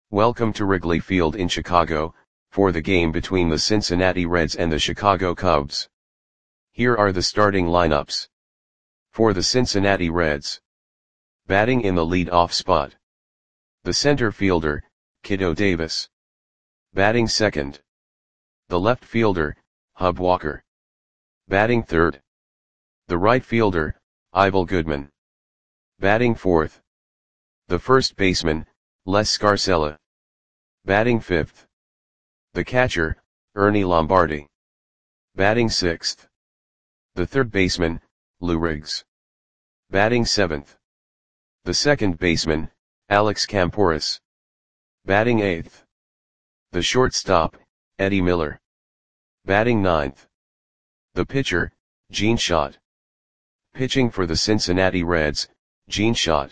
Welcome to Wrigley Field in Chicago, for the game between the Cincinnati Reds and the Chicago Cubs. Here are the starting lineups. For the Cincinnati Reds. Batting in the lead-off spot. The center fielder, Kiddo Davis. Batting second. The left fielder, Hub Walker. Batting third. The right fielder, Ivel Goodman. Batting fourth. The first baseman, Les Scarcella. Batting fifth. The catcher, Ernie Lombardi. Batting sixth. The third baseman, Lou Riggs. Batting seventh. The second baseman, Alex Kamporus. Batting eighth. The shortstop, Eddie Miller. Batting ninth. The pitcher, Gene Schott. Pitching for the Cincinnati Reds, Gene Schott.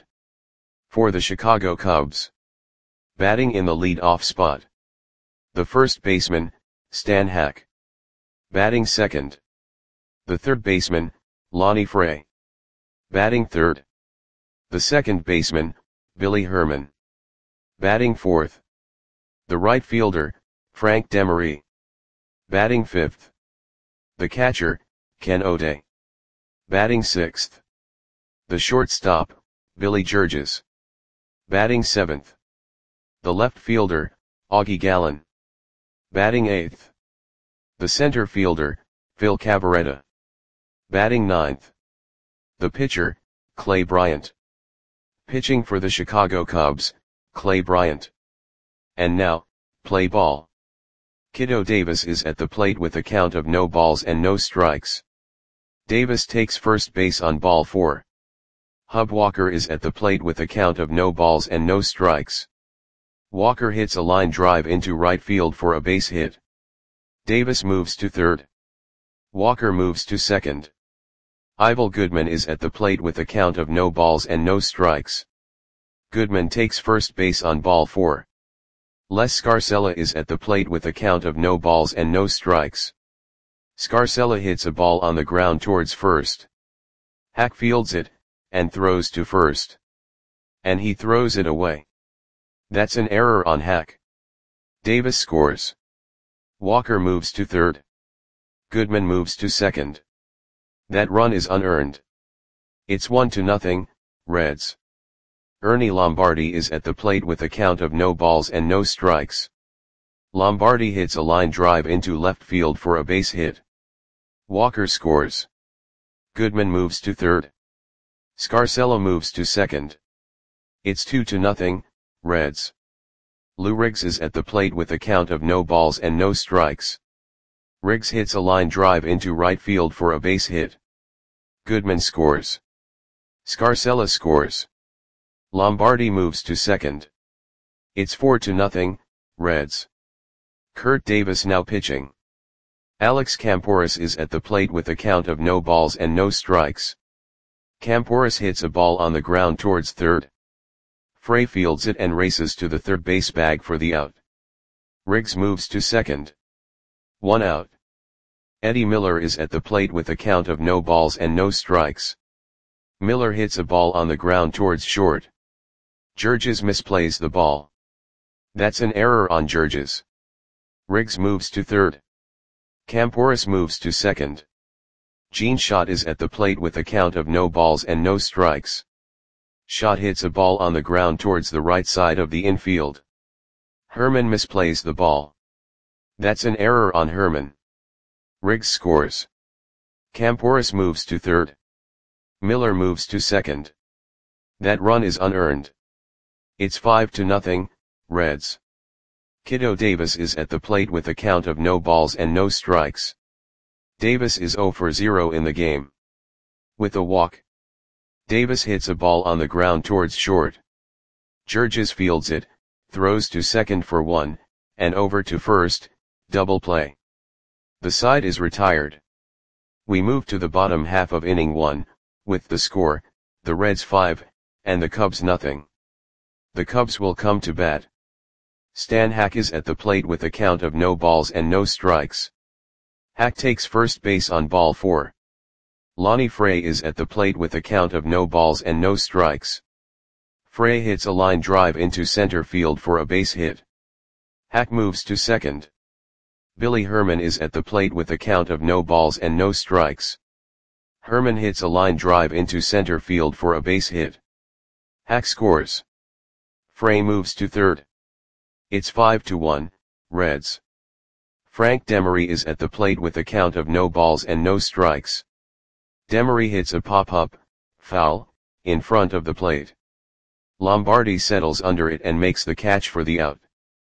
For the Chicago Cubs. Batting in the lead-off spot. The first baseman, Stan Hack. Batting second. The third baseman, Lonnie Frey. Batting third. The second baseman, Billy Herman. Batting fourth. The right fielder, Frank Demery. Batting fifth. The catcher, Ken O'Day. Batting sixth. The shortstop, Billy Georges. Batting seventh. The left fielder, Augie Gallen. Batting eighth. The center fielder, Phil Cavarretta. Batting ninth. The pitcher, Clay Bryant. Pitching for the Chicago Cubs, Clay Bryant. And now, play ball. Kiddo Davis is at the plate with a count of no balls and no strikes. Davis takes first base on ball 4. Hub Walker is at the plate with a count of no balls and no strikes. Walker hits a line drive into right field for a base hit. Davis moves to third. Walker moves to second. Ivel Goodman is at the plate with a count of no balls and no strikes. Goodman takes first base on ball 4. Les Scarcella is at the plate with a count of no balls and no strikes. Scarcella hits a ball on the ground towards first. Hack fields it, and throws to first. And he throws it away. That's an error on Hack. Davis scores. Walker moves to third. Goodman moves to second. That run is unearned. It's 1-0, Reds. Ernie Lombardi is at the plate with a count of no balls and no strikes. Lombardi hits a line drive into left field for a base hit. Walker scores. Goodman moves to third. Scarcella moves to second. It's 2-0, Reds. Lou Riggs is at the plate with a count of no balls and no strikes. Riggs hits a line drive into right field for a base hit. Goodman scores. Scarcella scores. Lombardi moves to second. It's 4-0, Reds. Kurt Davis now pitching. Alex Kamporus is at the plate with a count of no balls and no strikes. Kamporus hits a ball on the ground towards third. Frey fields it and races to the third base bag for the out. Riggs moves to second. 1 out. Eddie Miller is at the plate with a count of no balls and no strikes. Miller hits a ball on the ground towards short. Georges misplays the ball. That's an error on Georges. Riggs moves to third. Kamporus moves to second. Gene Schott is at the plate with a count of no balls and no strikes. Schott hits a ball on the ground towards the right side of the infield. Herman misplays the ball. That's an error on Herman. Riggs scores. Kamporus moves to third. Miller moves to second. That run is unearned. It's 5-0, Reds. Kiddo Davis is at the plate with a count of no balls and no strikes. Davis is 0 for 0 in the game. With a walk. Davis hits a ball on the ground towards short. Georges fields it, throws to second for 1, and over to first, double play. The side is retired. We move to the bottom half of inning 1, with the score, the Reds 5, and the Cubs nothing. The Cubs will come to bat. Stan Hack is at the plate with a count of no balls and no strikes. Hack takes first base on ball 4. Lonnie Frey is at the plate with a count of no balls and no strikes. Frey hits a line drive into center field for a base hit. Hack moves to second. Billy Herman is at the plate with a count of no balls and no strikes. Herman hits a line drive into center field for a base hit. Hack scores. Frey moves to third. It's 5-1, Reds. Frank Demery is at the plate with a count of no balls and no strikes. Demery hits a pop-up, foul, in front of the plate. Lombardi settles under it and makes the catch for the out.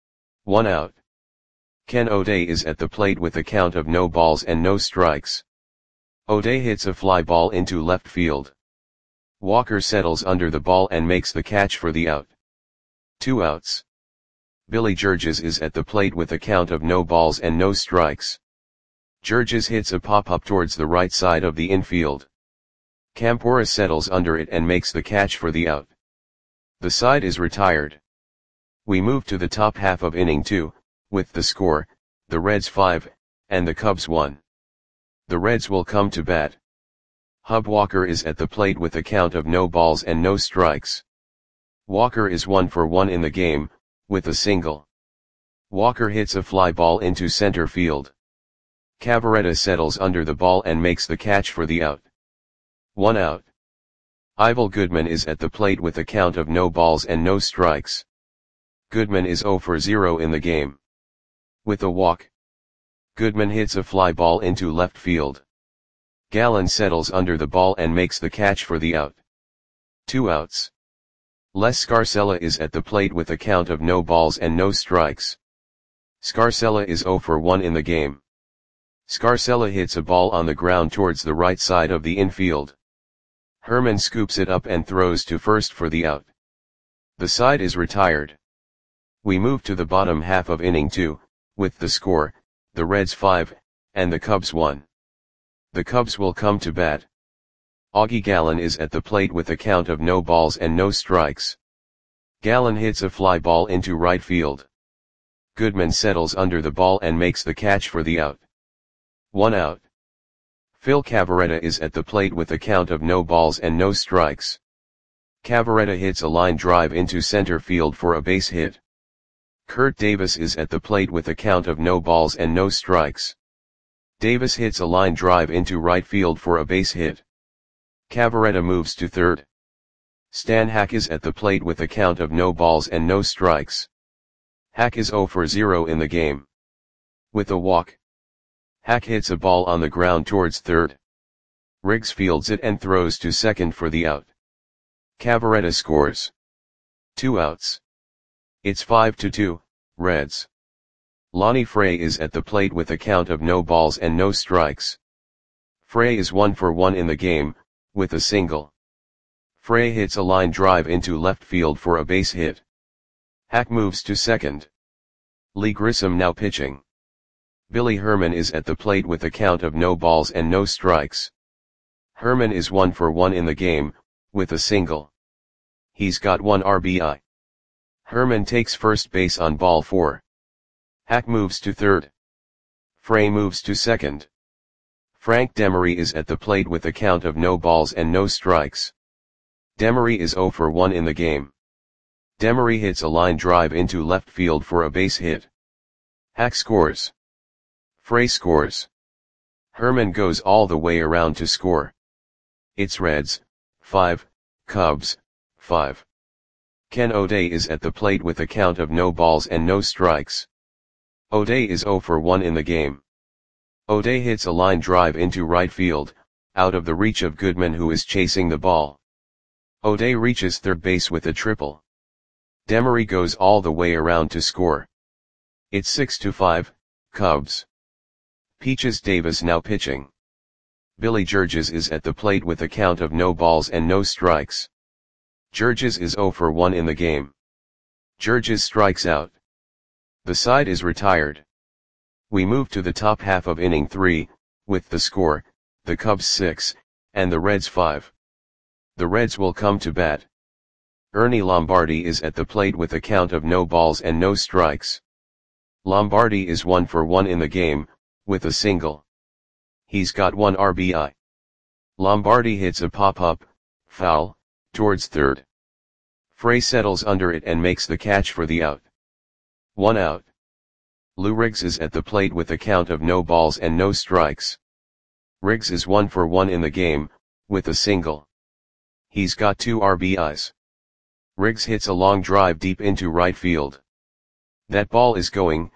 1 out. Ken O'Day is at the plate with a count of no balls and no strikes. O'Day hits a fly ball into left field. Walker settles under the ball and makes the catch for the out. 2 outs. Billy Georges is at the plate with a count of no balls and no strikes. Georges hits a pop-up towards the right side of the infield. Campora settles under it and makes the catch for the out. The side is retired. We move to the top half of inning 2, with the score, the Reds 5, and the Cubs 1. The Reds will come to bat. Hub Walker is at the plate with a count of no balls and no strikes. Walker is 1 for 1 in the game, with a single. Walker hits a fly ball into center field. Cavaretta settles under the ball and makes the catch for the out. 1 out. Ivel Goodman is at the plate with a count of no balls and no strikes. Goodman is 0 for 0 in the game. With a walk. Goodman hits a fly ball into left field. Gallen settles under the ball and makes the catch for the out. 2 outs. Les Scarcella is at the plate with a count of no balls and no strikes. Scarcella is 0 for 1 in the game. Scarcella hits a ball on the ground towards the right side of the infield. Herman scoops it up and throws to first for the out. The side is retired. We move to the bottom half of inning 2, with the score, the Reds 5, and the Cubs 1. The Cubs will come to bat. Augie Gallen is at the plate with a count of no balls and no strikes. Gallen hits a fly ball into right field. Goodman settles under the ball and makes the catch for the out. 1 out. Phil Cavaretta is at the plate with a count of no balls and no strikes. Cavaretta hits a line drive into center field for a base hit. Kurt Davis is at the plate with a count of no balls and no strikes. Davis hits a line drive into right field for a base hit. Cavaretta moves to third. Stan Hack is at the plate with a count of no balls and no strikes. Hack is 0 for 0 in the game. With a walk. Hack hits a ball on the ground towards third. Riggs fields it and throws to second for the out. Cavaretta scores. 2 outs. It's 5-2, Reds. Lonnie Frey is at the plate with a count of no balls and no strikes. Frey is 1 for 1 in the game, with a single. Frey hits a line drive into left field for a base hit. Hack moves to second. Lee Grissom now pitching. Billy Herman is at the plate with a count of no balls and no strikes. Herman is 1 for 1 in the game, with a single. He's got 1 RBI. Herman takes first base on ball 4. Hack moves to third. Frey moves to second. Frank Demery is at the plate with a count of no balls and no strikes. Demery is 0 for 1 in the game. Demery hits a line drive into left field for a base hit. Hack scores. Frey scores. Herman goes all the way around to score. It's Reds, 5, Cubs, 5. Ken O'Day is at the plate with a count of no balls and no strikes. O'Day is 0 for 1 in the game. O'Day hits a line drive into right field, out of the reach of Goodman who is chasing the ball. O'Day reaches third base with a triple. Demery goes all the way around to score. It's 6-5, Cubs. Peaches Davis now pitching. Billy Georges is at the plate with a count of no balls and no strikes. Georges is 0 for 1 in the game. Georges strikes out. The side is retired. We move to the top half of inning 3, with the score, the Cubs 6, and the Reds 5. The Reds will come to bat. Ernie Lombardi is at the plate with a count of no balls and no strikes. Lombardi is 1 for 1 in the game, with a single. He's got 1 RBI. Lombardi hits a pop-up, foul, towards third. Frey settles under it and makes the catch for the out. 1 out. Lou Riggs is at the plate with a count of no balls and no strikes. Riggs is 1 for 1 in the game, with a single. He's got 2 RBIs. Riggs hits a long drive deep into right field. That ball is going,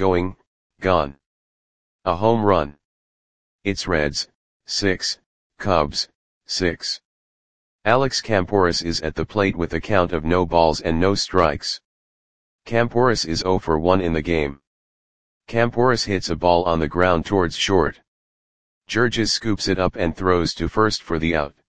gone. A home run. It's Reds, 6, Cubs, 6. Alex Kamporus is at the plate with a count of no balls and no strikes. Kamporus is 0 for 1 in the game. Kamporus hits a ball on the ground towards short. Georges scoops it up and throws to first for the out.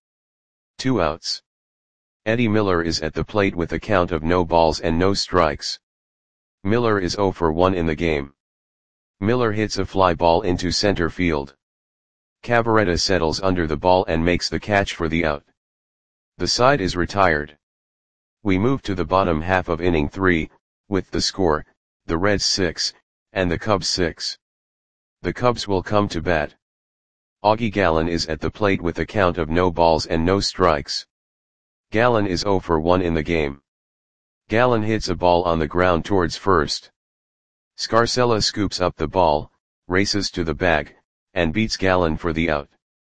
2 outs. Eddie Miller is at the plate with a count of no balls and no strikes. Miller is 0 for 1 in the game. Miller hits a fly ball into center field. Cavarretta settles under the ball and makes the catch for the out. The side is retired. We move to the bottom half of inning 3, with the score, the Reds 6, and the Cubs 6. The Cubs will come to bat. Augie Gallen is at the plate with a count of no balls and no strikes. Gallen is 0 for 1 in the game. Gallen hits a ball on the ground towards first. Scarcella scoops up the ball, races to the bag, and beats Gallen for the out.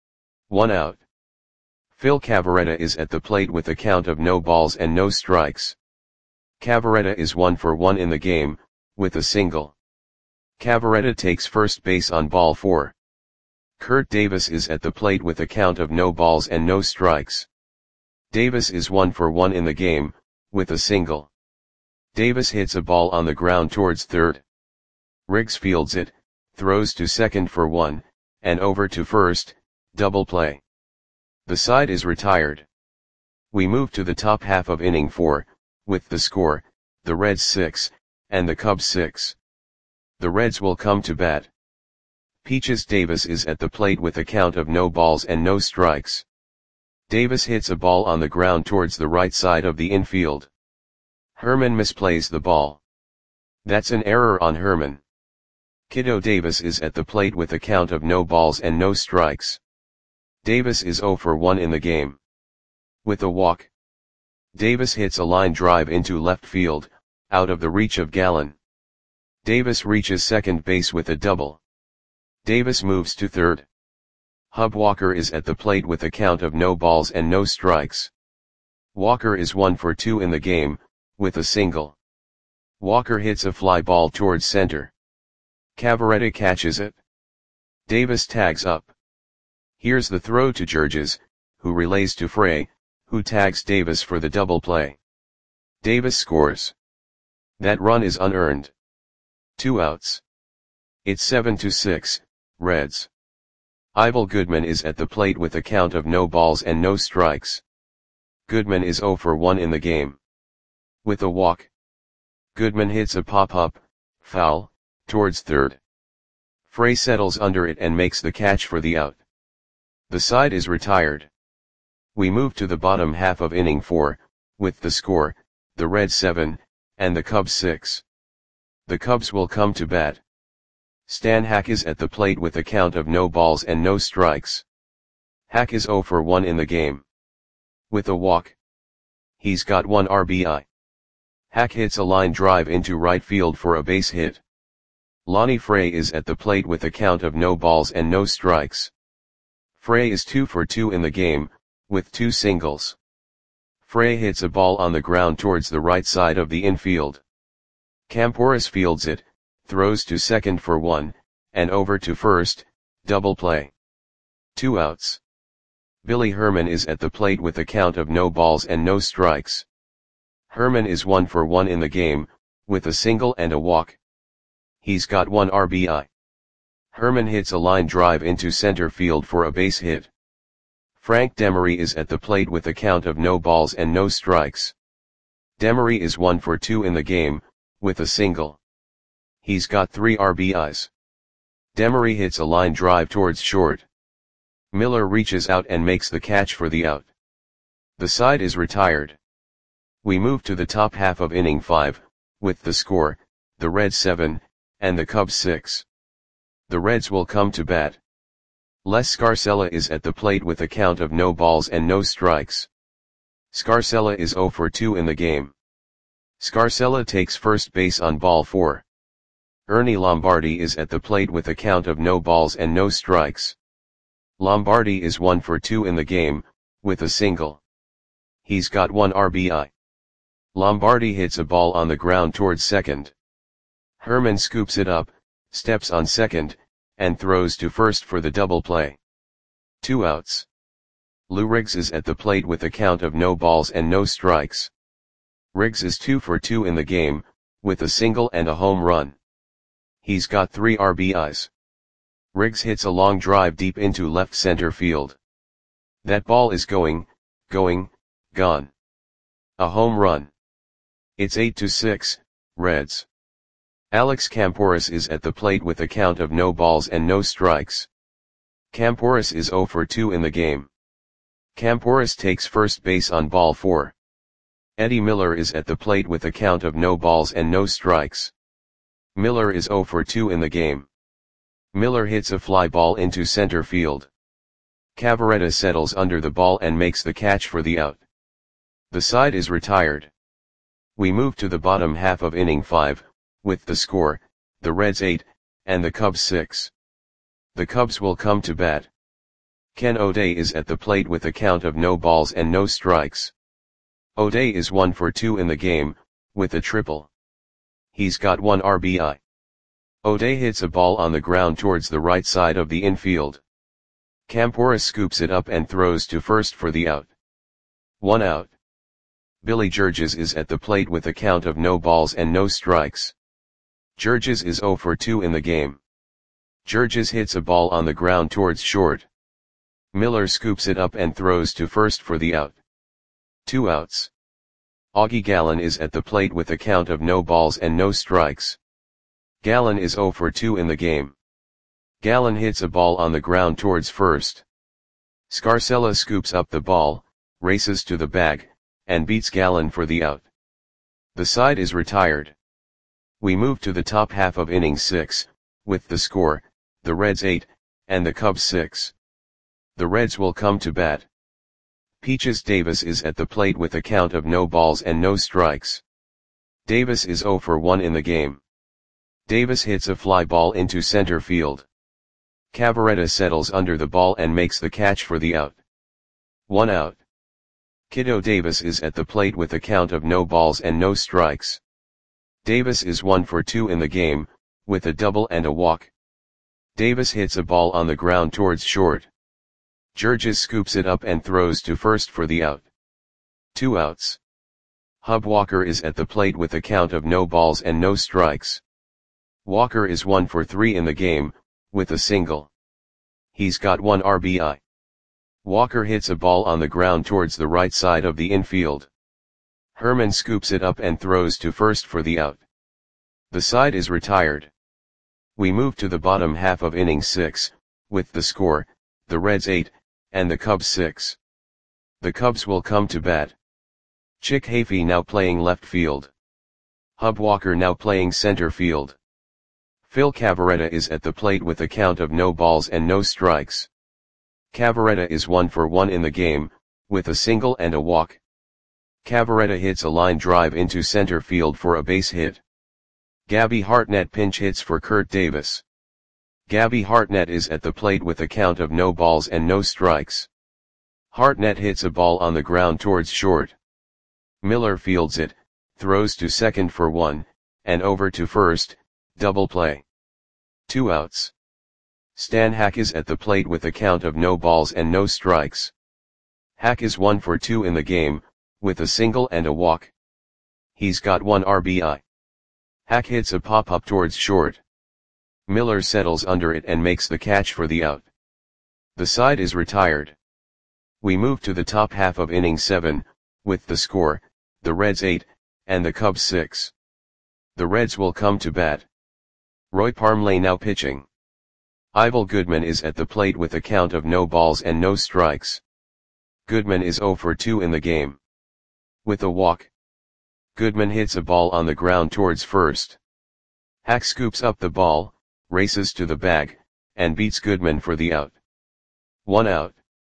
1 out. Phil Cavarretta is at the plate with a count of no balls and no strikes. Cavarretta is 1 for 1 in the game, with a single. Cavarretta takes first base on ball 4. Kurt Davis is at the plate with a count of no balls and no strikes. Davis is 1 for 1 in the game, with a single. Davis hits a ball on the ground towards third. Riggs fields it, throws to second for 1, and over to first, double play. The side is retired. We move to the top half of inning 4, with the score, the Reds 6, and the Cubs 6. The Reds will come to bat. Peaches Davis is at the plate with a count of no balls and no strikes. Davis hits a ball on the ground towards the right side of the infield. Herman misplays the ball. That's an error on Herman. Kiddo Davis is at the plate with a count of no balls and no strikes. Davis is 0 for 1 in the game. With a walk. Davis hits a line drive into left field, out of the reach of Gallen. Davis reaches second base with a double. Davis moves to third. Hub Walker is at the plate with a count of no balls and no strikes. Walker is 1 for 2 in the game, with a single. Walker hits a fly ball towards center. Cavarretta catches it. Davis tags up. Here's the throw to Georges, who relays to Frey, who tags Davis for the double play. Davis scores. That run is unearned. 2 outs. It's 7-6, Reds. Ivel Goodman is at the plate with a count of no balls and no strikes. Goodman is 0 for 1 in the game. With a walk. Goodman hits a pop-up, foul, towards third. Frey settles under it and makes the catch for the out. The side is retired. We move to the bottom half of inning 4, with the score, the Reds 7, and the Cubs 6. The Cubs will come to bat. Stan Hack is at the plate with a count of no balls and no strikes. Hack is 0 for 1 in the game. With a walk. He's got 1 RBI. Hack hits a line drive into right field for a base hit. Lonnie Frey is at the plate with a count of no balls and no strikes. Frey is 2 for 2 in the game, with 2 singles. Frey hits a ball on the ground towards the right side of the infield. Kamporus fields it, throws to second for 1, and over to first, double play. 2 outs. Billy Herman is at the plate with a count of no balls and no strikes. Herman is 1 for 1 in the game, with a single and a walk. He's got 1 RBI. Herman hits a line drive into center field for a base hit. Frank Demery is at the plate with a count of no balls and no strikes. Demery is 1 for 2 in the game, with a single. He's got 3 RBIs. Demery hits a line drive towards short. Miller reaches out and makes the catch for the out. The side is retired. We move to the top half of inning 5, with the score, the Reds 7, and the Cubs 6. The Reds will come to bat. Les Scarcella is at the plate with a count of no balls and no strikes. Scarcella is 0 for 2 in the game. Scarcella takes first base on ball 4. Ernie Lombardi is at the plate with a count of no balls and no strikes. Lombardi is 1 for 2 in the game, with a single. He's got 1 RBI. Lombardi hits a ball on the ground towards second. Herman scoops it up, steps on second, and throws to first for the double play. 2 outs. Lou Riggs is at the plate with a count of no balls and no strikes. Riggs is 2 for 2 in the game, with a single and a home run. He's got 3 RBIs. Riggs hits a long drive deep into left center field. That ball is gone. A home run. It's 8-6, Reds. Alex Camporis is at the plate with a count of no balls and no strikes. Camporis is 0 for 2 in the game. Camporis takes first base on ball 4. Eddie Miller is at the plate with a count of no balls and no strikes. Miller is 0 for 2 in the game. Miller hits a fly ball into center field. Cavaretta settles under the ball and makes the catch for the out. The side is retired. We move to the bottom half of inning 5, with the score, the Reds 8, and the Cubs 6. The Cubs will come to bat. Ken O'Day is at the plate with a count of no balls and no strikes. O'Day is 1 for 2 in the game, with a triple. He's got 1 RBI. O'Day hits a ball on the ground towards the right side of the infield. Camporis scoops it up and throws to first for the out. 1 out. Billy Georges is at the plate with a count of no balls and no strikes. Georges is 0 for 2 in the game. Georges hits a ball on the ground towards short. Miller scoops it up and throws to first for the out. 2 outs. Augie Gallen is at the plate with a count of no balls and no strikes. Gallen is 0 for 2 in the game. Gallen hits a ball on the ground towards first. Scarcella scoops up the ball, races to the bag, and beats Gallen for the out. The side is retired. We move to the top half of inning 6, with the score, the Reds 8, and the Cubs 6. The Reds will come to bat. Peaches Davis is at the plate with a count of no balls and no strikes. Davis is 0 for 1 in the game. Davis hits a fly ball into center field. Cavaretta settles under the ball and makes the catch for the out. 1 out. Kiddo Davis is at the plate with a count of no balls and no strikes. Davis is 1 for 2 in the game, with a double and a walk. Davis hits a ball on the ground towards short. Georges scoops it up and throws to first for the out. 2 outs. Hub Walker is at the plate with a count of no balls and no strikes. Walker is 1 for 3 in the game, with a single. He's got 1 RBI. Walker hits a ball on the ground towards the right side of the infield. Herman scoops it up and throws to first for the out. The side is retired. We move to the bottom half of inning 6, with the score, the Reds 8, and the Cubs 6. The Cubs will come to bat. Chick Hafey now playing left field. Hub Walker now playing center field. Phil Cavaretta is at the plate with a count of no balls and no strikes. Cavaretta is 1 for 1 in the game, with a single and a walk. Cavaretta hits a line drive into center field for a base hit. Gabby Hartnett pinch hits for Kurt Davis. Gabby Hartnett is at the plate with a count of no balls and no strikes. Hartnett hits a ball on the ground towards short. Miller fields it, throws to second for 1, and over to first, double play. 2 outs. Stan Hack is at the plate with a count of no balls and no strikes. Hack is 1 for 2 in the game, with a single and a walk. He's got 1 RBI. Hack hits a pop-up towards short. Miller settles under it and makes the catch for the out. The side is retired. We move to the top half of inning 7, with the score, the Reds 8, and the Cubs 6. The Reds will come to bat. Roy Parmley now pitching. Ivel Goodman is at the plate with a count of no balls and no strikes. Goodman is 0 for 2 in the game. With a walk. Goodman hits a ball on the ground towards first. Hack scoops up the ball, races to the bag, and beats Goodman for the out. 1 out.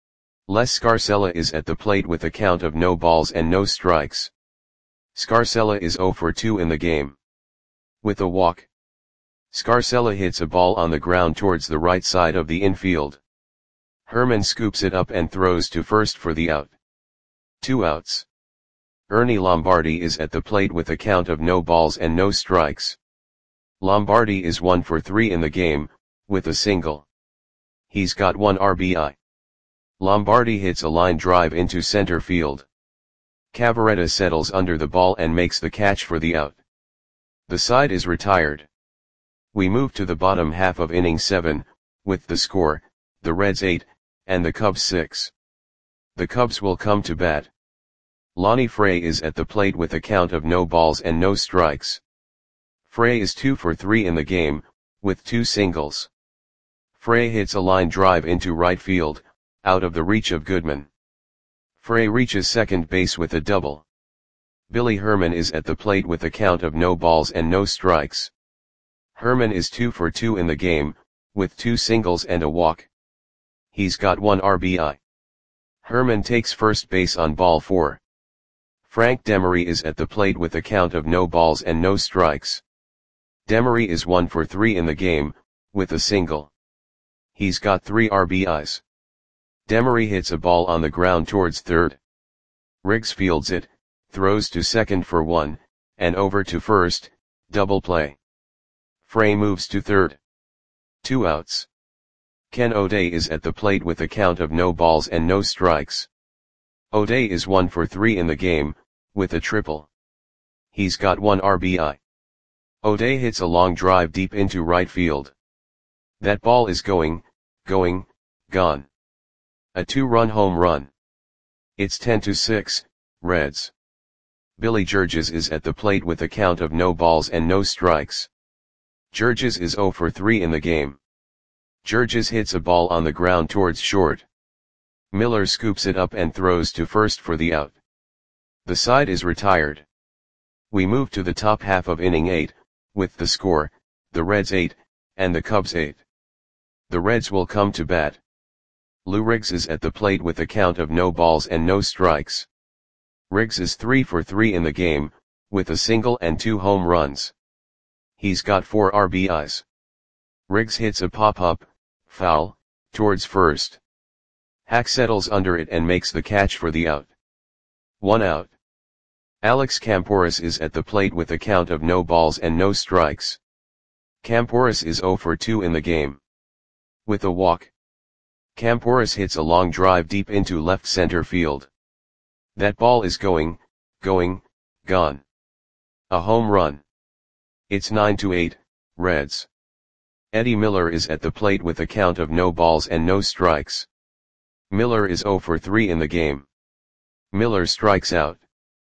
Les Scarcella is at the plate with a count of no balls and no strikes. Scarcella is 0 for 2 in the game. With a walk, Scarcella hits a ball on the ground towards the right side of the infield. Herman scoops it up and throws to first for the out. 2 outs. Ernie Lombardi is at the plate with a count of no balls and no strikes. Lombardi is 1 for 3 in the game, with a single. He's got 1 RBI. Lombardi hits a line drive into center field. Cavaretta settles under the ball and makes the catch for the out. The side is retired. We move to the bottom half of inning 7, with the score, the Reds 8, and the Cubs 6. The Cubs will come to bat. Lonnie Frey is at the plate with a count of no balls and no strikes. Frey is 2 for 3 in the game, with 2 singles. Frey hits a line drive into right field, out of the reach of Goodman. Frey reaches second base with a double. Billy Herman is at the plate with a count of no balls and no strikes. Herman is 2 for 2 in the game, with 2 singles and a walk. He's got 1 RBI. Herman takes first base on ball 4. Frank Demery is at the plate with a count of no balls and no strikes. Demery is 1 for 3 in the game, with a single. He's got 3 RBIs. Demery hits a ball on the ground towards third. Riggs fields it, throws to second for 1, and over to first, double play. Frey moves to third. 2 outs. Ken O'Day is at the plate with a count of no balls and no strikes. O'Day is 1 for 3 in the game, with a triple. He's got 1 RBI. O'Day hits a long drive deep into right field. That ball is going, gone. A 2-run home run. It's 10-6, Reds. Billy Georges is at the plate with a count of no balls and no strikes. Georges is 0 for 3 in the game. Georges hits a ball on the ground towards short. Miller scoops it up and throws to first for the out. The side is retired. We move to the top half of inning 8, with the score, the Reds 8, and the Cubs 8. The Reds will come to bat. Lou Riggs is at the plate with a count of no balls and no strikes. Riggs is 3 for 3 in the game, with a single and 2 home runs. He's got 4 RBIs. Riggs hits a pop-up, foul, towards first. Hack settles under it and makes the catch for the out. 1 out. Alex Camporis is at the plate with a count of no balls and no strikes. Camporis is 0 for 2 in the game. With a walk, Camporis hits a long drive deep into left center field. That ball is going, gone. A home run. It's 9-8, Reds. Eddie Miller is at the plate with a count of no balls and no strikes. Miller is 0 for 3 in the game. Miller strikes out.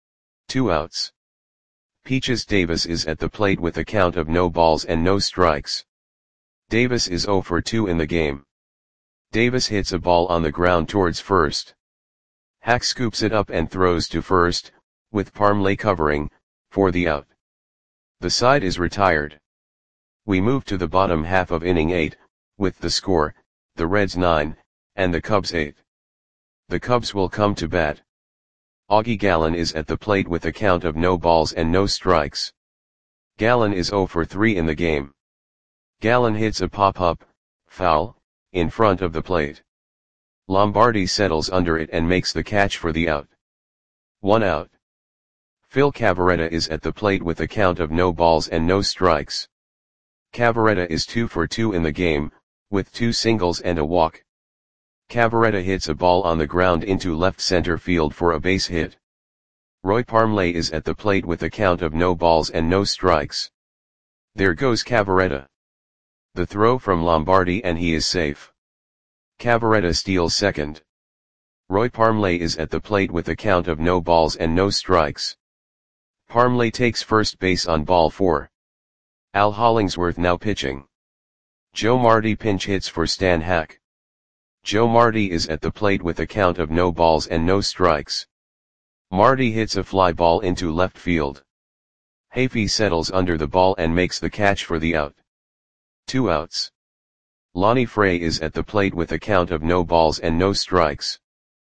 2 outs. Peaches Davis is at the plate with a count of no balls and no strikes. Davis is 0 for 2 in the game. Davis hits a ball on the ground towards first. Hack scoops it up and throws to first, with Parmley covering, for the out. The side is retired. We move to the bottom half of inning 8, with the score, the Reds 9, and the Cubs 8. The Cubs will come to bat. Augie Gallen is at the plate with a count of no balls and no strikes. Gallen is 0 for 3 in the game. Gallen hits a pop-up, foul, in front of the plate. Lombardi settles under it and makes the catch for the out. 1 out. Phil Cavaretta is at the plate with a count of no balls and no strikes. Cavaretta is 2 for 2 in the game, with 2 singles and a walk. Cavaretta hits a ball on the ground into left center field for a base hit. Roy Parmley is at the plate with a count of no balls and no strikes. There goes Cavaretta. The throw from Lombardi and he is safe. Cavaretta steals second. Roy Parmley is at the plate with a count of no balls and no strikes. Parmley takes first base on ball 4. Al Hollingsworth now pitching. Joe Marty pinch hits for Stan Hack. Joe Marty is at the plate with a count of no balls and no strikes. Marty hits a fly ball into left field. Hafey settles under the ball and makes the catch for the out. 2 outs. Lonnie Frey is at the plate with a count of no balls and no strikes.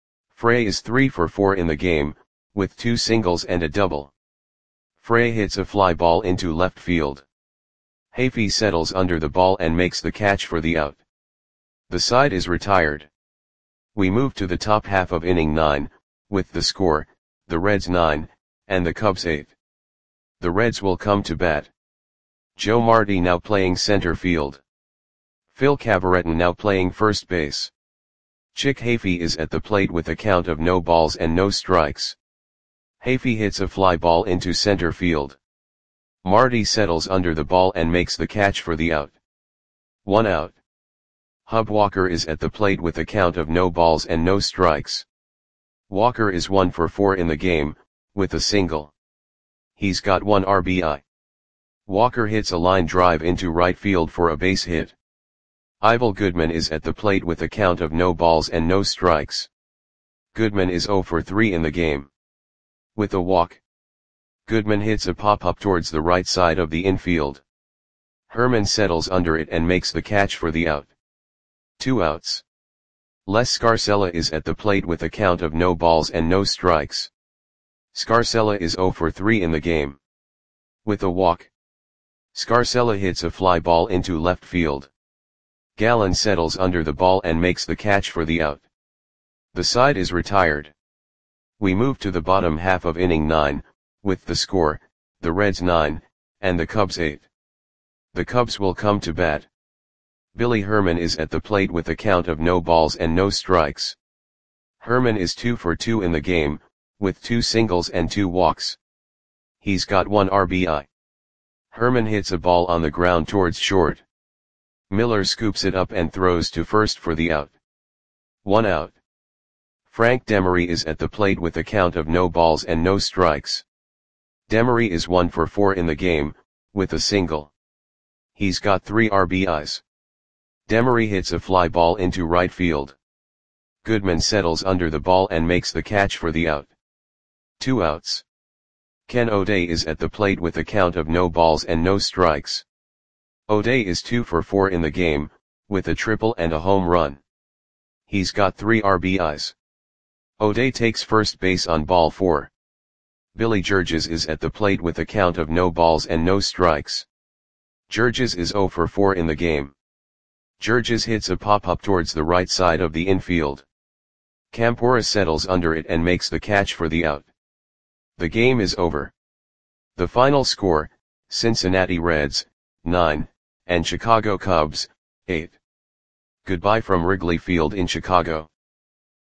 Frey is 3 for 4 in the game, with 2 singles and a double. Frey hits a fly ball into left field. Hafey settles under the ball and makes the catch for the out. The side is retired. We move to the top half of inning 9, with the score, the Reds 9, and the Cubs 8. The Reds will come to bat. Joe Marti now playing center field. Phil Cavarretta now playing first base. Chick Hafey is at the plate with a count of no balls and no strikes. Hafey hits a fly ball into center field. Marti settles under the ball and makes the catch for the out. 1 out. Hub Walker is at the plate with a count of no balls and no strikes. Walker is 1 for 4 in the game, with a single. He's got 1 RBI. Walker hits a line drive into right field for a base hit. Ivel Goodman is at the plate with a count of no balls and no strikes. Goodman is 0 for 3 in the game. With a walk. Goodman hits a pop-up towards the right side of the infield. Herman settles under it and makes the catch for the out. 2 outs. Les Scarcella is at the plate with a count of no balls and no strikes. Scarcella is 0 for 3 in the game. With a walk. Scarcella hits a fly ball into left field. Gallen settles under the ball and makes the catch for the out. The side is retired. We move to the bottom half of inning 9, with the score, the Reds 9, and the Cubs 8. The Cubs will come to bat. Billy Herman is at the plate with a count of no balls and no strikes. Herman is 2 for 2 in the game, with 2 singles and 2 walks. He's got 1 RBI. Herman hits a ball on the ground towards short. Miller scoops it up and throws to first for the out. 1 out. Frank Demery is at the plate with a count of no balls and no strikes. Demery is 1 for 4 in the game, with a single. He's got 3 RBIs. Demery hits a fly ball into right field. Goodman settles under the ball and makes the catch for the out. 2 outs. Ken O'Day is at the plate with a count of no balls and no strikes. O'Day is 2 for 4 in the game, with a triple and a home run. He's got 3 RBIs. O'Day takes first base on ball 4. Billy Georges is at the plate with a count of no balls and no strikes. Georges is 0 for 4 in the game. Georges hits a pop-up towards the right side of the infield. Campora settles under it and makes the catch for the out. The game is over. The final score, Cincinnati Reds, 9, and Chicago Cubs, 8. Goodbye from Wrigley Field in Chicago.